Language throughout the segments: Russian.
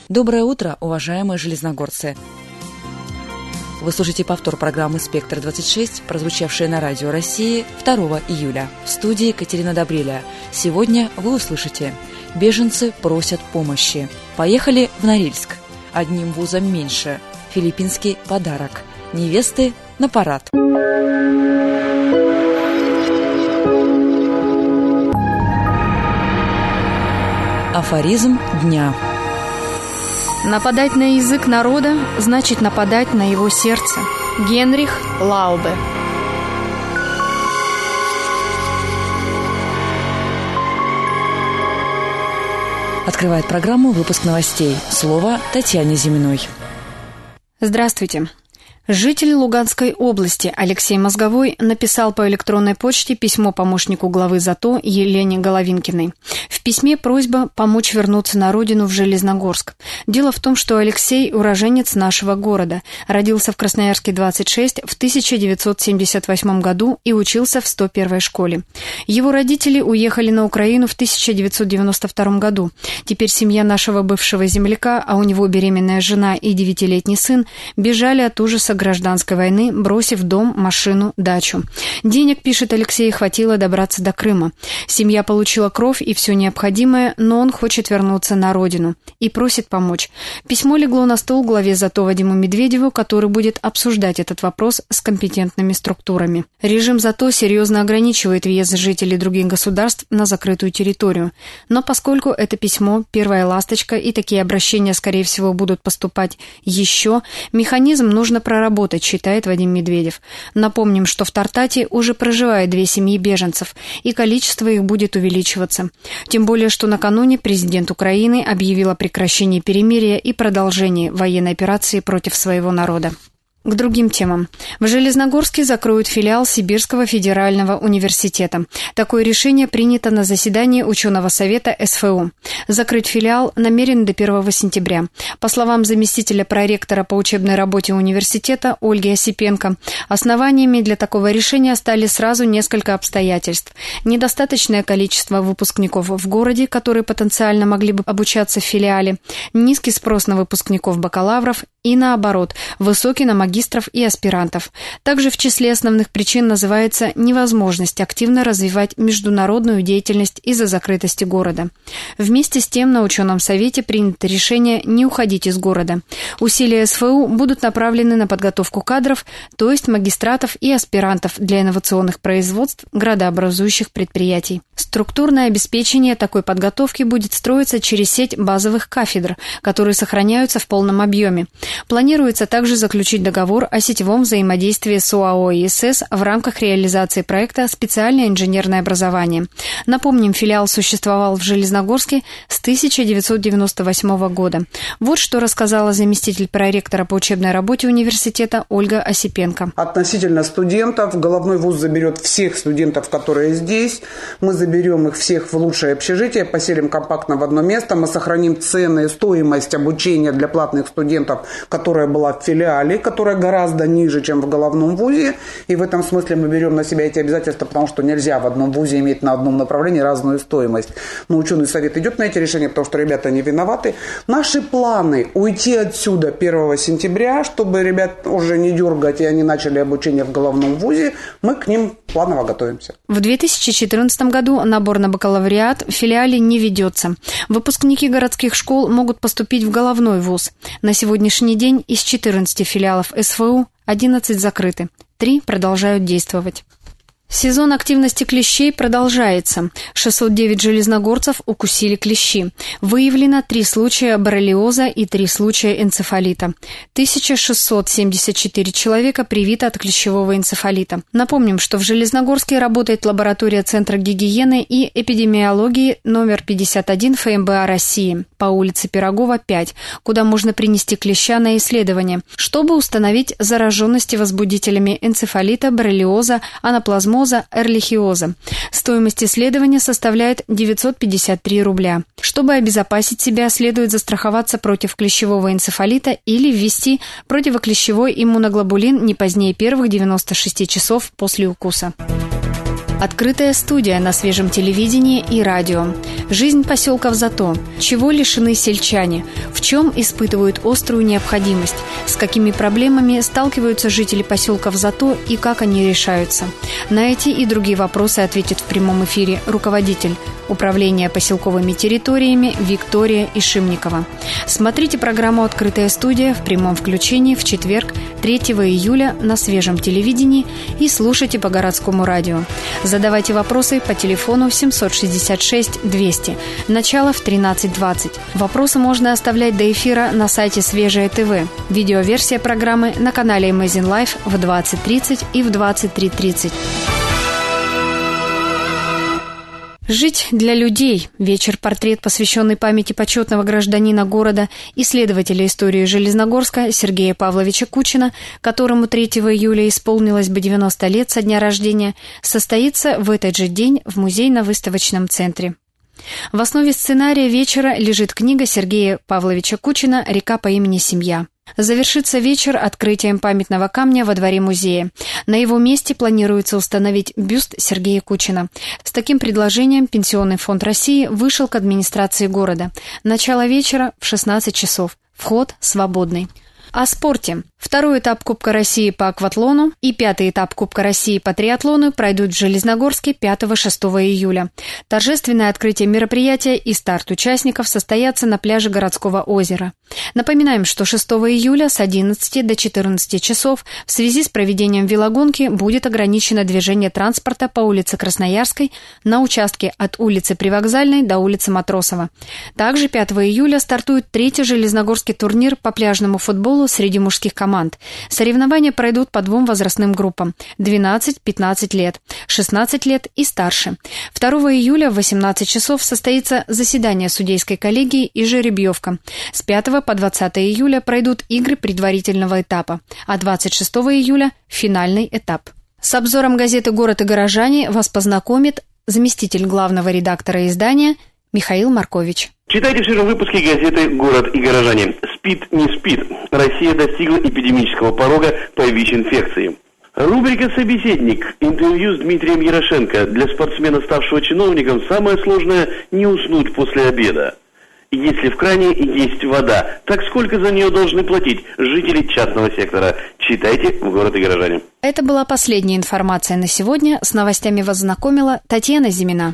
Доброе утро, уважаемые железногорцы! Вы слушаете повтор программы «Спектр-26», прозвучавшей на Радио России 2 июля. В студии Екатерина Добреля. Сегодня вы услышите: беженцы просят помощи. Поехали в Норильск. Одним вузом меньше. Филиппинский подарок. Невесты на парад. Афоризм дня. Нападать на язык народа значит нападать на его сердце. Генрих Лаубе. Открывает программу выпуск новостей. Слово Татьяне Зиминой. Здравствуйте. Житель Луганской области Алексей Мозговой написал по электронной почте письмо помощнику главы ЗАТО Елене Головинкиной. В письме просьба помочь вернуться на родину в Железногорск. Дело в том, что Алексей – уроженец нашего города, родился в Красноярске 26 в 1978 году и учился в 101-й школе. Его родители уехали на Украину в 1992 году. Теперь семья нашего бывшего земляка, а у него беременная жена и 9-летний сын, бежали от ужаса гражданской войны, бросив дом, машину, дачу. Денег, пишет Алексей, хватило добраться до Крыма. Семья получила кровь и все необходимое, но он хочет вернуться на родину и просит помочь. Письмо легло на стол главе ЗАТО Вадиму Медведеву, который будет обсуждать этот вопрос с компетентными структурами. Режим ЗАТО серьезно ограничивает въезд жителей других государств на закрытую территорию. Но поскольку это письмо – первая ласточка и такие обращения, скорее всего, будут поступать еще, механизм нужно проработать, считает Вадим Медведев. Напомним, что в Тартате уже проживает 2 семьи беженцев, и количество их будет увеличиваться. Тем более, что накануне президент Украины объявил о прекращении перемирия и продолжении военной операции против своего народа. К другим темам. В Железногорске закроют филиал Сибирского федерального университета. Такое решение принято на заседании ученого совета СФУ. Закрыть филиал намерены до 1 сентября. По словам заместителя проректора по учебной работе университета Ольги Осипенко, основаниями для такого решения стали сразу несколько обстоятельств. Недостаточное количество выпускников в городе, которые потенциально могли бы обучаться в филиале, низкий спрос на выпускников бакалавров и, наоборот, высокий на магистров и аспирантов. Также в числе основных причин называется невозможность активно развивать международную деятельность из-за закрытости города. Вместе с тем на ученом совете принято решение не уходить из города. Усилия СФУ будут направлены на подготовку кадров, то есть магистратов и аспирантов для инновационных производств градообразующих предприятий. Структурное обеспечение такой подготовки будет строиться через сеть базовых кафедр, которые сохраняются в полном объеме. Планируется также заключить договор о сетевом взаимодействии с ОАО ИСС в рамках реализации проекта «Специальное инженерное образование». Напомним, филиал существовал в Железногорске с 1998 года. Вот что рассказала заместитель проректора по учебной работе университета Ольга Осипенко. Относительно студентов, головной вуз заберет всех студентов, которые здесь. Мы заберем их всех в лучшее общежитие, поселим компактно в одно место. Мы сохраним цены и стоимость обучения для платных студентов, которая была в филиале, которая гораздо ниже, чем в головном вузе. И в этом смысле мы берем на себя эти обязательства, потому что нельзя в одном вузе иметь на одном направлении разную стоимость. Но ученый совет идет на эти решения, потому что ребята не виноваты. Наши планы – уйти отсюда 1 сентября, чтобы ребят уже не дергать, и они начали обучение в головном вузе. Мы к ним планово готовимся. В 2014 году набор на бакалавриат в филиале не ведется. Выпускники городских школ могут поступить в головной вуз. На сегодняшний день из 14 филиалов СФУ 11 закрыты, 3 продолжают действовать. Сезон активности клещей продолжается. 609 железногорцев укусили клещи. Выявлено 3 случая боррелиоза и 3 случая энцефалита. 1674 человека привито от клещевого энцефалита. Напомним, что в Железногорске работает лаборатория Центра гигиены и эпидемиологии номер 51 ФМБА России по улице Пирогова, 5, куда можно принести клеща на исследование, чтобы установить зараженности возбудителями энцефалита, боррелиоза, анаплазмоза, эрлихиоза. Стоимость исследования составляет 953 рубля. Чтобы обезопасить себя, следует застраховаться против клещевого энцефалита или ввести противоклещевой иммуноглобулин не позднее первых 96 часов после укуса. Открытая студия на свежем телевидении и радио. Жизнь поселков Зато. Чего лишены сельчане? В чем испытывают острую необходимость? С какими проблемами сталкиваются жители поселков Зато и как они решаются? На эти и другие вопросы ответит в прямом эфире руководитель управления поселковыми территориями Виктория Ишимникова. Смотрите программу «Открытая студия» в прямом включении в четверг, 3 июля на свежем телевидении и слушайте по городскому радио. Задавайте вопросы по телефону 766 200. Начало в 13:20. Вопросы можно оставлять до эфира на сайте Свежее ТВ. Видеоверсия программы на канале Amazing Life в 20:30 и в 23:30. «Жить для людей» – вечер-портрет, посвященный памяти почетного гражданина города, исследователя истории Железногорска Сергея Павловича Кучина, которому 3 июля исполнилось бы 90 лет со дня рождения, состоится в этот же день в музейно-выставочном центре. В основе сценария вечера лежит книга Сергея Павловича Кучина «Река по имени Семья». Завершится вечер открытием памятного камня во дворе музея. На его месте планируется установить бюст Сергея Кучина. С таким предложением Пенсионный фонд России вышел к администрации города. Начало вечера в 16 часов. Вход свободный. О спорте. Второй этап Кубка России по акватлону и 5-й этап Кубка России по триатлону пройдут в Железногорске 5-6 июля. Торжественное открытие мероприятия и старт участников состоятся на пляже городского озера. Напоминаем, что 6 июля с 11 до 14 часов в связи с проведением велогонки будет ограничено движение транспорта по улице Красноярской на участке от улицы Привокзальной до улицы Матросова. Также 5 июля стартует 3-й железногорский турнир по пляжному футболу среди мужских команд. Соревнования пройдут по 2 возрастным группам – 12-15 лет, 16 лет и старше. 2 июля в 18 часов состоится заседание судейской коллегии и жеребьевка. С 5 по 20 июля пройдут игры предварительного этапа, а 26 июля – финальный этап. С обзором газеты «Город и горожане» вас познакомит заместитель главного редактора издания Михаил Маркович. Читайте в свежем выпуске газеты «Город и горожане». Спит, не спит. Россия достигла эпидемического порога по ВИЧ-инфекции. Рубрика «Собеседник». Интервью с Дмитрием Ярошенко. Для спортсмена, ставшего чиновником, самое сложное – не уснуть после обеда. Если в кране есть вода, так сколько за нее должны платить жители частного сектора? Читайте в «Город и горожане». Это была последняя информация на сегодня. С новостями вас знакомила Татьяна Зимина.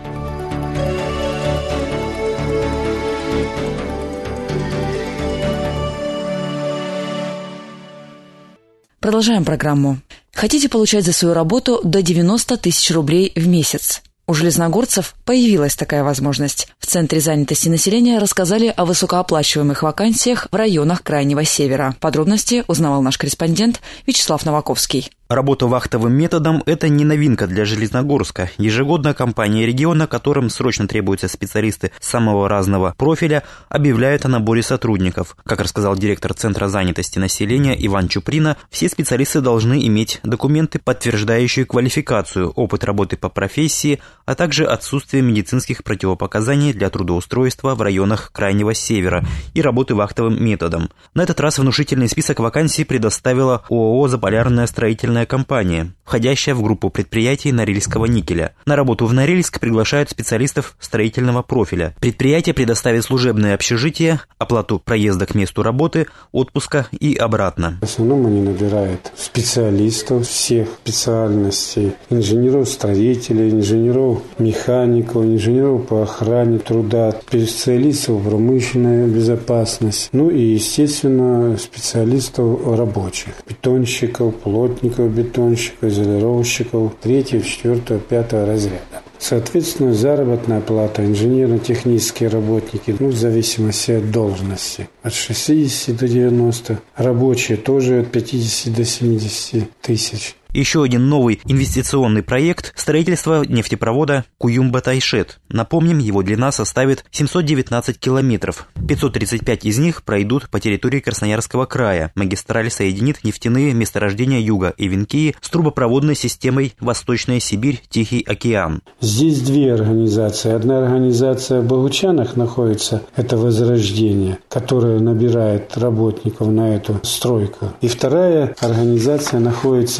Продолжаем программу. Хотите получать за свою работу до 90 тысяч рублей в месяц? У железногорцев появилась такая возможность. В Центре занятости населения рассказали о высокооплачиваемых вакансиях в районах Крайнего Севера. Подробности узнавал наш корреспондент Вячеслав Новаковский. Работа вахтовым методом – это не новинка для Железногорска. Ежегодно компании региона, которым срочно требуются специалисты самого разного профиля, объявляют о наборе сотрудников. Как рассказал директор Центра занятости населения Иван Чуприна, все специалисты должны иметь документы, подтверждающие квалификацию, опыт работы по профессии, а также отсутствие медицинских противопоказаний для трудоустройства в районах Крайнего Севера и работы вахтовым методом. На этот раз внушительный список вакансий предоставила ООО «Заполярная строительная компания», входящая в группу предприятий Норильского никеля. На работу в Норильск приглашают специалистов строительного профиля. Предприятие предоставит служебное общежитие, оплату проезда к месту работы, отпуска и обратно. В основном они набирают специалистов всех специальностей: инженеров-строителей, инженеров-механиков, инженеров по охране труда, специалистов в промышленной безопасности, ну и, естественно, специалистов рабочих, бетонщиков, плотников, бетонщиков, изолировщиков 3, 4, 5 разряда. Соответственно, заработная плата, инженерно-технические работники, в зависимости от должности, от 60 до 90, рабочие тоже от 50 до 70 тысяч. Еще один новый инвестиционный проект – строительство нефтепровода Куюмба-Тайшет. Напомним, его длина составит 719 километров. 535 из них пройдут по территории Красноярского края. Магистраль соединит нефтяные месторождения Юга и Венкии с трубопроводной системой Восточная Сибирь, Тихий океан. Здесь 2 организации. Одна организация в Богучанах находится, это Возрождение, которая набирает работников на эту стройку. И вторая организация находится в Венкии,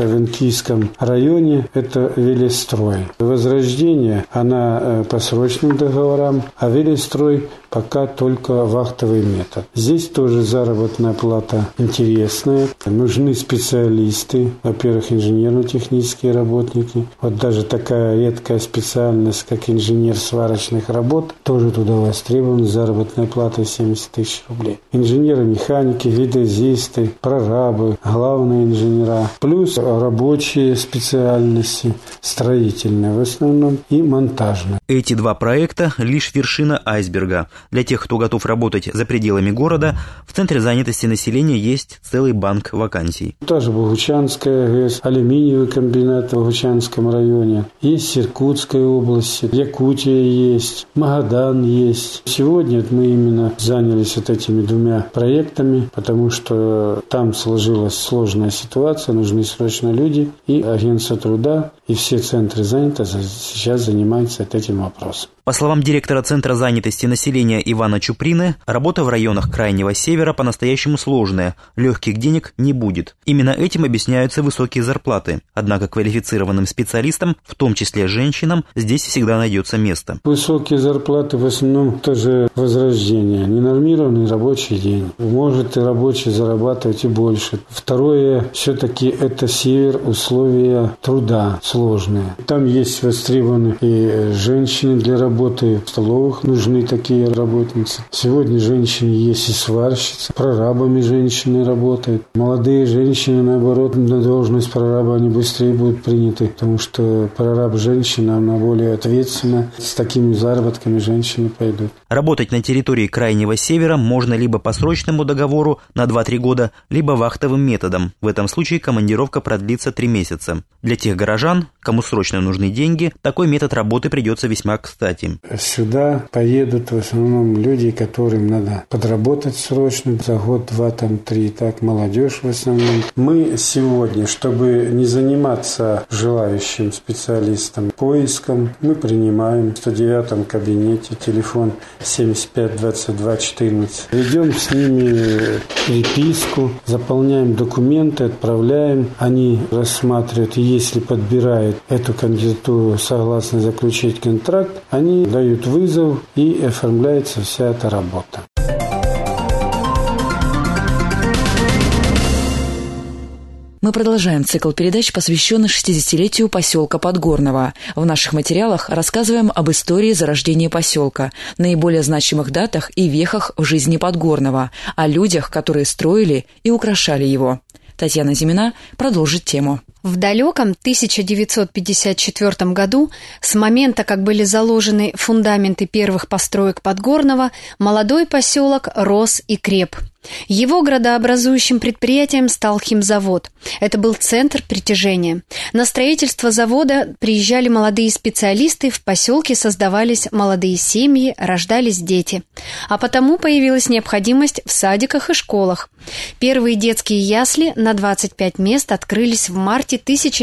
Токийском районе – это Велестрой. Возрождение, она по срочным договорам, а Велестрой пока только вахтовый метод. Здесь тоже заработная плата интересная. Нужны специалисты, во-первых, инженерно-технические работники. Вот даже такая редкая специальность, как инженер сварочных работ, тоже туда востребована, заработная плата 70 тысяч рублей. Инженеры-механики, геодезисты, прорабы, главные инженера, плюс рабочие специальности, строительные в основном и монтажные. Эти два проекта – лишь вершина айсберга. Для тех, кто готов работать за пределами города, в Центре занятости населения есть целый банк вакансий. Тоже Богучанская ГЭС, алюминиевый комбинат в Богучанском районе, есть Иркутская область, Якутия есть, Магадан есть. Сегодня мы именно занялись вот этими двумя проектами, потому что там сложилась сложная ситуация, нужны срочно люди, и агентство труда, и все центры занятости сейчас занимаются этим вопросом. По словам директора Центра занятости населения Ивана Чуприны, работа в районах Крайнего Севера по-настоящему сложная, легких денег не будет. Именно этим объясняются высокие зарплаты. Однако квалифицированным специалистам, в том числе женщинам, здесь всегда найдется место. Высокие зарплаты в основном тоже возрождение, ненормированный рабочий день. Может и рабочий зарабатывать и больше. Второе, все-таки это север, условия труда сложные. Там есть востребованы и женщины для работы, в столовых нужны такие работницы. Сегодня женщины есть и сварщицы, прорабами женщины работают. Молодые женщины, наоборот, на должность прораба они быстрее будут приняты, потому что прораб женщина, она более ответственна. С такими заработками женщины пойдут. Работать на территории Крайнего Севера можно либо по срочному договору на 2-3 года, либо вахтовым методом. В этом случае командировка продлится 3 месяца. Для тех горожан, кому срочно нужны деньги, такой метод работы придется весьма кстати. Сюда поедут в основном люди, которым надо подработать срочно, за год, 2, 3, так, молодежь в основном. Мы сегодня, чтобы не заниматься желающим специалистам поиском, мы принимаем в 109-м кабинете, телефон 75 22 14. Ведем с ними переписку, заполняем документы, отправляем. Они рассматривают, и если подбирают эту кандидатуру, согласны заключить контракт, они дают вызов и оформляется вся эта работа. Мы продолжаем цикл передач, посвященный 60-летию поселка Подгорного. В наших материалах рассказываем об истории зарождения поселка, наиболее значимых датах и вехах в жизни Подгорного, о людях, которые строили и украшали его. Татьяна Зимина продолжит тему. В далеком 1954 году, с момента, как были заложены фундаменты первых построек Подгорного, молодой поселок рос и креп. Его градообразующим предприятием стал химзавод. Это был центр притяжения. На строительство завода приезжали молодые специалисты, в поселке создавались молодые семьи, рождались дети. А потому появилась необходимость в садиках и школах. Первые детские ясли на 25 мест открылись в марте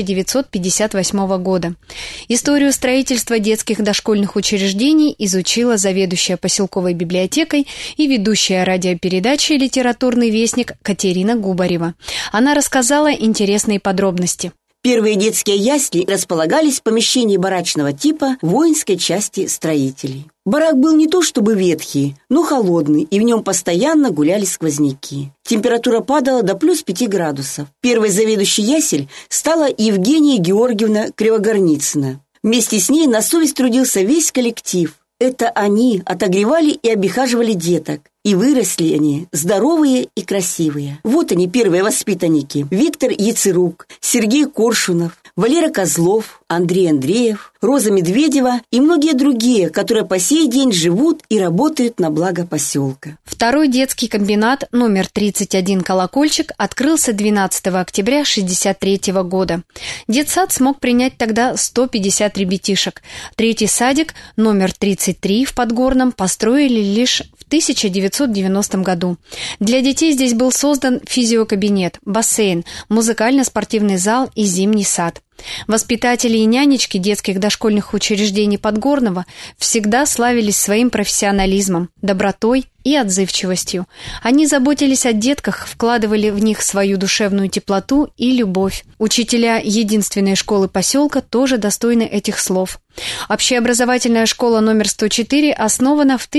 1958 года. Историю строительства детских дошкольных учреждений изучила заведующая поселковой библиотекой и ведущая радиопередачи «Литературный вестник» Катерина Губарева. Она рассказала интересные подробности. Первые детские ясли располагались в помещении барачного типа воинской части строителей. Барак был не то чтобы ветхий, но холодный, и в нем постоянно гуляли сквозняки. Температура падала до плюс 5 градусов. Первой заведующей ясель стала Евгения Георгиевна Кривогорницына. Вместе с ней на совесть трудился весь коллектив. Это они отогревали и обихаживали деток. И выросли они здоровые и красивые. Вот они, первые воспитанники. Виктор Яцерук, Сергей Коршунов, Валера Козлов, Андрей Андреев, Роза Медведева и многие другие, которые по сей день живут и работают на благо поселка. Второй детский комбинат номер 31 «Колокольчик» открылся 12 октября 1963 года. Детсад смог принять тогда 150 ребятишек. Третий садик номер 33 в Подгорном построили лишь в 1990 году. Для детей здесь был создан физиокабинет, бассейн, музыкально-спортивный зал и зимний сад. Воспитатели и нянечки детских дошкольных учреждений Подгорного всегда славились своим профессионализмом, добротой и отзывчивостью. Они заботились о детках, вкладывали в них свою душевную теплоту и любовь. Учителя единственной школы поселка тоже достойны этих слов. Общеобразовательная школа номер 104 основана в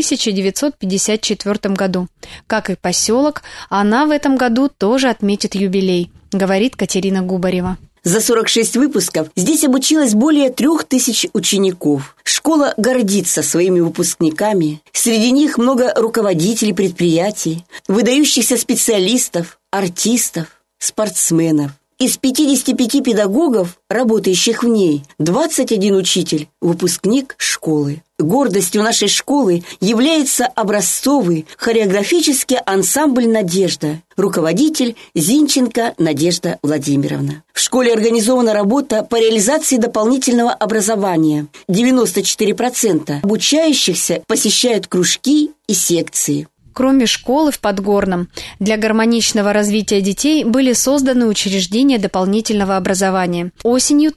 1954 году. Как и поселок, она в этом году тоже отметит юбилей, говорит Катерина Губарева. За 46 выпусков здесь обучилось более 3000 учеников. Школа гордится своими выпускниками. Среди них много руководителей предприятий, выдающихся специалистов, артистов, спортсменов. Из 55 педагогов, работающих в ней, 21 учитель – выпускник школы. Гордостью нашей школы является образцовый хореографический ансамбль «Надежда», руководитель Зинченко Надежда Владимировна. В школе организована работа по реализации дополнительного образования. 94% обучающихся посещают кружки и секции. Кроме школы в Подгорном, для гармоничного развития детей были созданы учреждения дополнительного образования. Осенью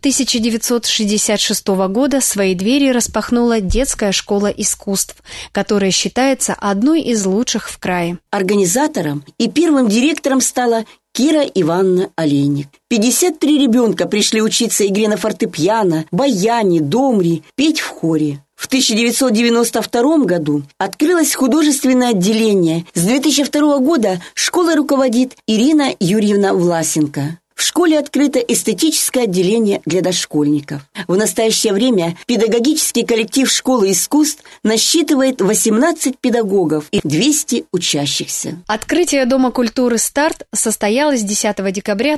1966 года свои двери распахнула детская школа искусств, которая считается одной из лучших в крае. Организатором и первым директором стала Кира Ивановна Олейник. 53 ребенка пришли учиться игре на фортепиано, баяне, домре, петь в хоре. В 1992 году открылось художественное отделение. С 2002 года школой руководит Ирина Юрьевна Власенко. В школе открыто эстетическое отделение для дошкольников. В настоящее время педагогический коллектив школы искусств насчитывает 18 педагогов и 200 учащихся. Открытие Дома культуры «Старт» состоялось 10 декабря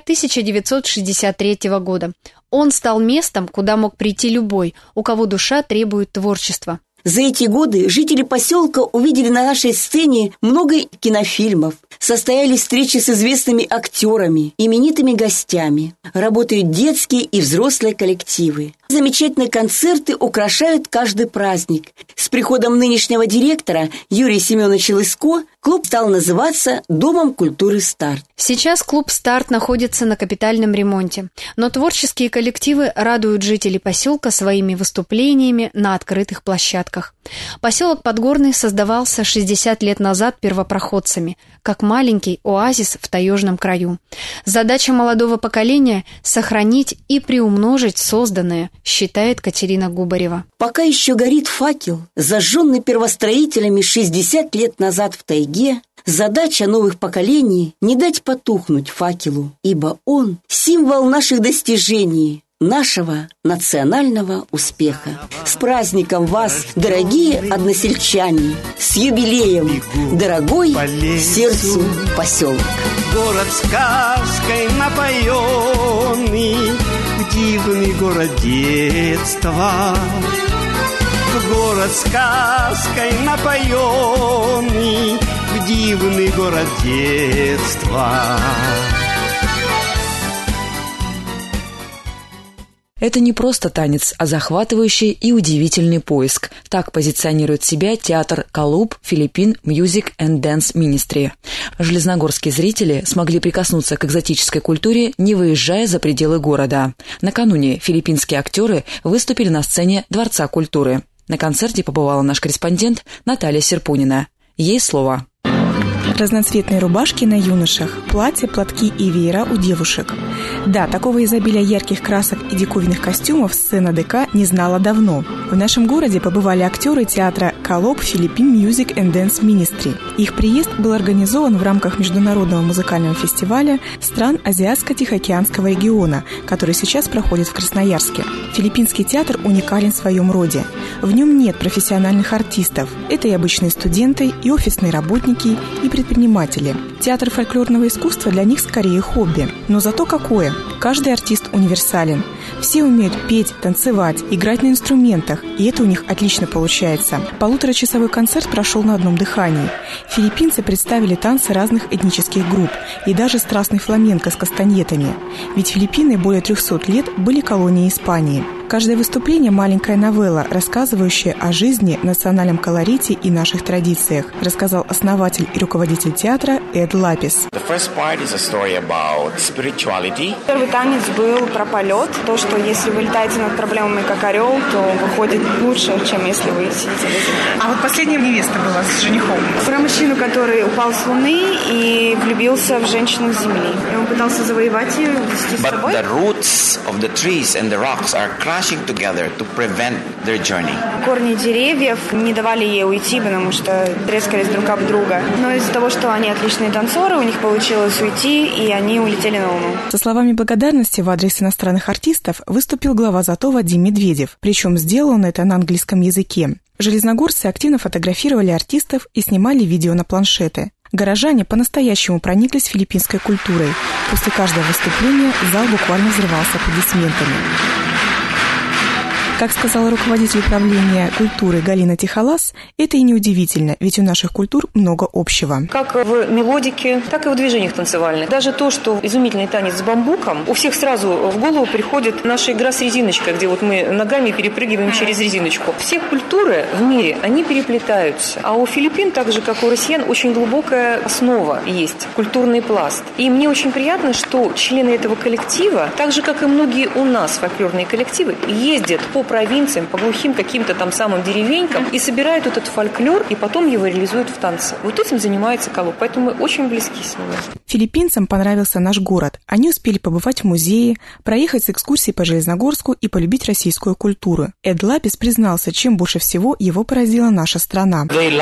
1963 года. Он стал местом, куда мог прийти любой, у кого душа требует творчества. За эти годы жители поселка увидели на нашей сцене много кинофильмов, состоялись встречи с известными актерами, именитыми гостями, работают детские и взрослые коллективы. Замечательные концерты украшают каждый праздник. С приходом нынешнего директора Юрия Семеновича Лыско клуб стал называться Домом культуры «Старт». Сейчас клуб «Старт» находится на капитальном ремонте, но творческие коллективы радуют жителей поселка своими выступлениями на открытых площадках. Поселок Подгорный создавался 60 лет назад первопроходцами, как маленький оазис в таежном краю. Задача молодого поколения – сохранить и приумножить созданное, считает Катерина Губарева. Пока еще горит факел, зажженный первостроителями 60 лет назад в тайге, задача новых поколений – не дать потухнуть факелу, ибо он – символ наших достижений, нашего национального успеха. С праздником вас, дорогие односельчане! С юбилеем, дорогой сердцу поселок! Город сказкой напоенный, дивный город детства. Город сказкой напоенный, дивный город детства. Это не просто танец, а захватывающий и удивительный поиск. Так позиционирует себя театр «Калуб» Philippine Music and Dance Ministry. Железногорские зрители смогли прикоснуться к экзотической культуре, не выезжая за пределы города. Накануне филиппинские актеры выступили на сцене Дворца культуры. На концерте побывала наш корреспондент Наталья Серпунина. Ей слово. Разноцветные рубашки на юношах, платья, платки и веера у девушек. Да, такого изобилия ярких красок и диковинных костюмов сцена ДК не знала давно. В нашем городе побывали актеры театра «Калуб» Philippine Music and Dance Ministry. Их приезд был организован в рамках международного музыкального фестиваля стран Азиатско-Тихоокеанского региона, который сейчас проходит в Красноярске. Филиппинский театр уникален в своем роде. В нем нет профессиональных артистов. Это и обычные студенты, и офисные работники, и предприниматели. Театр фольклорного искусства для них скорее хобби. Но зато какое! Каждый артист универсален. Все умеют петь, танцевать, играть на инструментах, и это у них отлично получается. 1,5-часовой концерт прошел на одном дыхании. Филиппинцы представили танцы разных этнических групп и даже страстный фламенко с кастаньетами. Ведь Филиппины более 300 лет были колонией Испании. Каждое выступление – маленькая новелла, рассказывающая о жизни, национальном колорите и наших традициях, рассказал основатель и руководитель театра Эд Лапис. Первый танец был про полет. То, что если вы летаете над проблемами как орел, то выходит лучше, чем если вы сидите без них. А вот последняя невеста была с женихом. Про мужчину, который упал с Луны и влюбился в женщину с Земли. И он пытался завоевать ее, увезти с собой. Корни деревьев не давали ей уйти, потому что трескались друг об друга. Но из-за того, что они отличные танцоры, у них получилось уйти, и они улетели на Луну. Со словами благодарности в адрес иностранных артистов выступил глава ЗАТО Вадим Медведев. Причем сделал он это на английском языке. Железногорцы активно фотографировали артистов и снимали видео на планшеты. Горожане по-настоящему прониклись филиппинской культурой. После каждого выступления зал буквально взрывался аплодисментами. Как сказала руководитель управления культуры Галина Тихолас, это и неудивительно, ведь у наших культур много общего. Как в мелодике, так и в движениях танцевальных. Даже то, что изумительный танец с бамбуком, у всех сразу в голову приходит наша игра с резиночкой, где вот мы ногами перепрыгиваем через резиночку. Все культуры в мире, они переплетаются. А у Филиппин, так же как у россиян, очень глубокая основа есть, культурный пласт. И мне очень приятно, что члены этого коллектива, так же как и многие у нас фольклорные коллективы, ездят по провинциям, по глухим каким-то там самым деревенькам и собирают этот фольклор и потом его реализуют в танце. Вот этим занимается Колоб, поэтому мы очень близки с ними. Филиппинцам понравился наш город. Они успели побывать в музее, проехать с экскурсией по Железногорску и полюбить российскую культуру. Эд Лапис признался, чем больше всего его поразила наша страна.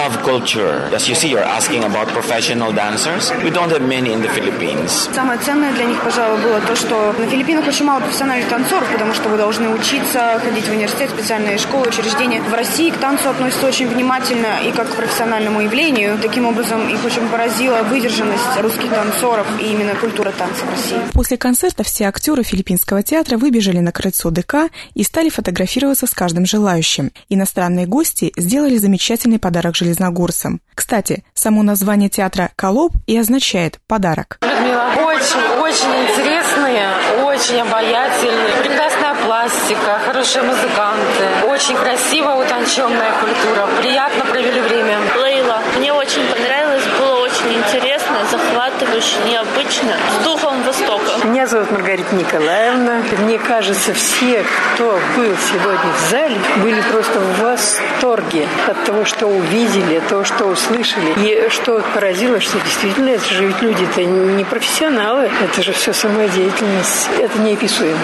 Самое ценное для них, пожалуй, было то, что на Филиппинах очень мало профессиональных танцоров, потому что вы должны учиться, ходить в университет, специальные школы, учреждения. В России к танцу относятся очень внимательно и как к профессиональному явлению. Таким образом, их очень поразила выдержанность русских танцоров и именно культура танца в России. После концерта все актеры Филиппинского театра выбежали на крыльцо ДК и стали фотографироваться с каждым желающим. Иностранные гости сделали замечательный подарок железногорцам. Кстати, само название театра «Колоб» и означает «подарок». Очень интересные, очень обаятельные, прекрасная пластика, хорошие музыканты, очень красиво утонченная культура. Приятно провели время. Лейла, мне очень понравилось, было очень интересно, захватывающе, необычно, с духом Востока. Меня зовут Маргарита Николаевна. Мне кажется, все, кто был сегодня в зале, были просто в восторге от того, что увидели, от того, что услышали. И что поразило, что действительно, это же ведь люди-то не профессионалы, это же все самодеятельность, это неописуемо.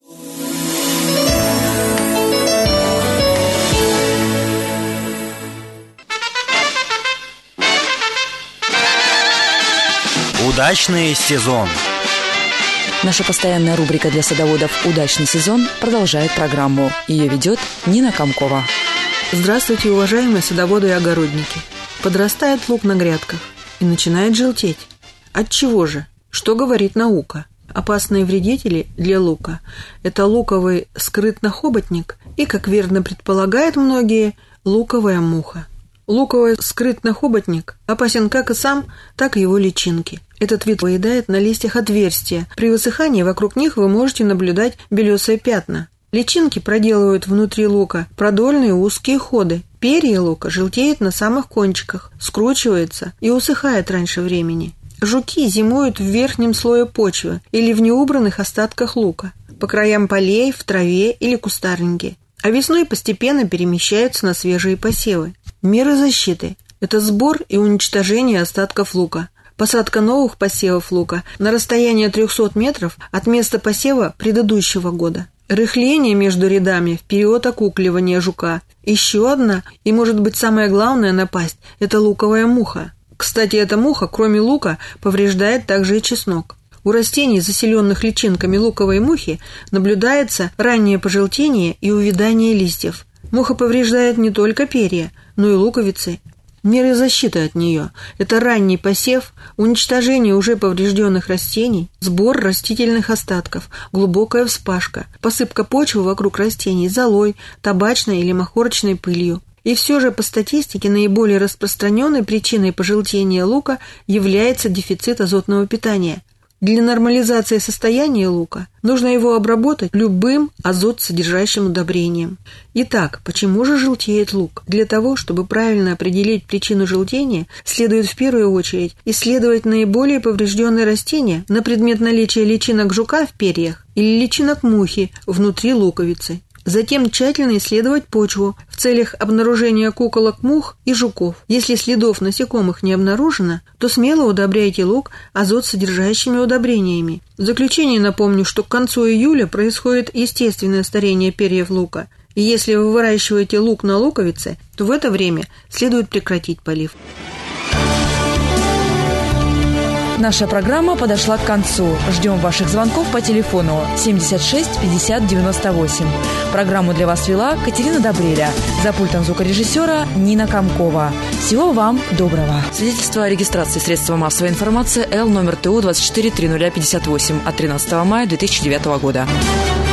Удачный сезон. Наша постоянная рубрика для садоводов «Удачный сезон» продолжает программу. Ее ведет Нина Комкова. Здравствуйте, уважаемые садоводы и огородники. Подрастает лук на грядках и начинает желтеть. От чего же? Что говорит наука? Опасные вредители для лука – это луковый скрытнохоботник и, как верно предполагают многие, луковая муха. Луковый скрытнохоботник опасен как и сам, так и его личинки. Этот вид выедает на листьях отверстия. При высыхании вокруг них вы можете наблюдать белесые пятна. Личинки проделывают внутри лука продольные узкие ходы. Перья лука желтеют на самых кончиках, скручивается и усыхает раньше времени. Жуки зимуют в верхнем слое почвы или в неубранных остатках лука, по краям полей, в траве или кустарнике, а весной постепенно перемещаются на свежие посевы. Меры защиты – это сбор и уничтожение остатков лука, посадка новых посевов лука на расстояние 300 метров от места посева предыдущего года, рыхление между рядами в период окукливания жука. Еще одна и, может быть, самая главная напасть – это луковая муха. Кстати, эта муха, кроме лука, повреждает также и чеснок. У растений, заселенных личинками луковой мухи, наблюдается раннее пожелтение и увядание листьев. Муха повреждает не только перья, но и луковицы. Меры защиты от нее – это ранний посев, уничтожение уже поврежденных растений, сбор растительных остатков, глубокая вспашка, посыпка почвы вокруг растений золой, табачной или махорочной пылью. И все же по статистике наиболее распространенной причиной пожелтения лука является дефицит азотного питания. Для нормализации состояния лука нужно его обработать любым азот-содержащим удобрением. Итак, почему же желтеет лук? Для того, чтобы правильно определить причину желтения, следует в первую очередь исследовать наиболее поврежденные растения на предмет наличия личинок жука в перьях или личинок мухи внутри луковицы. Затем тщательно исследовать почву в целях обнаружения куколок мух и жуков. Если следов насекомых не обнаружено, то смело удобряйте лук азот-содержащими удобрениями. В заключение напомню, что к концу июля происходит естественное старение перьев лука. И если вы выращиваете лук на луковице, то в это время следует прекратить полив. Наша программа подошла к концу. Ждем ваших звонков по телефону 76 50 98. Программу для вас вела Катерина Добреля. За пультом звукорежиссера Нина Комкова. Всего вам доброго. Свидетельство о регистрации средства массовой информации Л номер ТУ 24 0058 от 13 мая 2009 года.